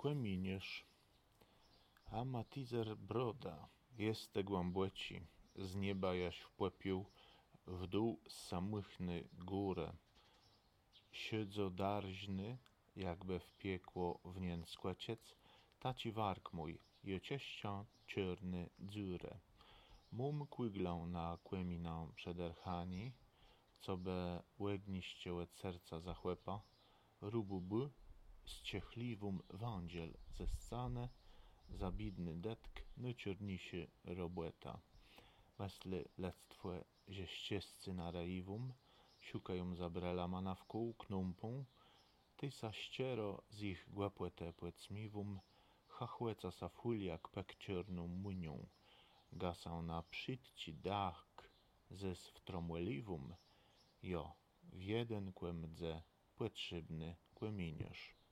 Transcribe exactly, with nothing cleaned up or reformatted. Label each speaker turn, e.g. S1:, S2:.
S1: Kłeminiesz. A matizer broda, jest te głębłeci, z nieba jaś wpłepił, w dół z samychny górę. Siedzą darźny, jakby w piekło w nien skłeciec, taci wark mój, i ocieścia czerny dziurę. Mum kłyglą na kłeminę przederchani, co be łegniście od serca zachłepa, rubu by z ciechliwum wądziel ze scane, za bidny detk nyczerniszy robłeta. Mesle lectwe że ścieżcy na rejwum, siukają zabrela mana w kół knumpą, ty sa ściero z ich głepłete płecmiwum, chachłeca sa fuliak pek czerną munią, gasał na przytci dach zes wtromłeliwum, jo, w jeden kłemdze potrzebny kłeminiesz.